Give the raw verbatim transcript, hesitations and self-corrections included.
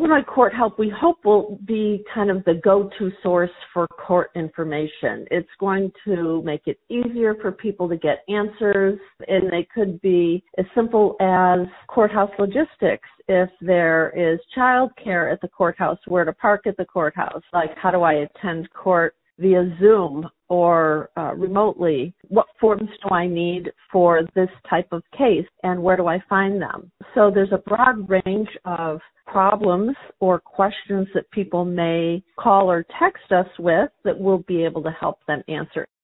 Illinois Court Help, we hope, will be kind of the go-to source for court information. It's going to make it easier for people to get answers, and they could be as simple as courthouse logistics. If there is child care at the courthouse, where to park at the courthouse, like how do I attend court via Zoom or uh, remotely? What forms do I need for this type of case, and where do I find them? So there's a broad range of problems or questions that people may call or text us with that we'll be able to help them answer.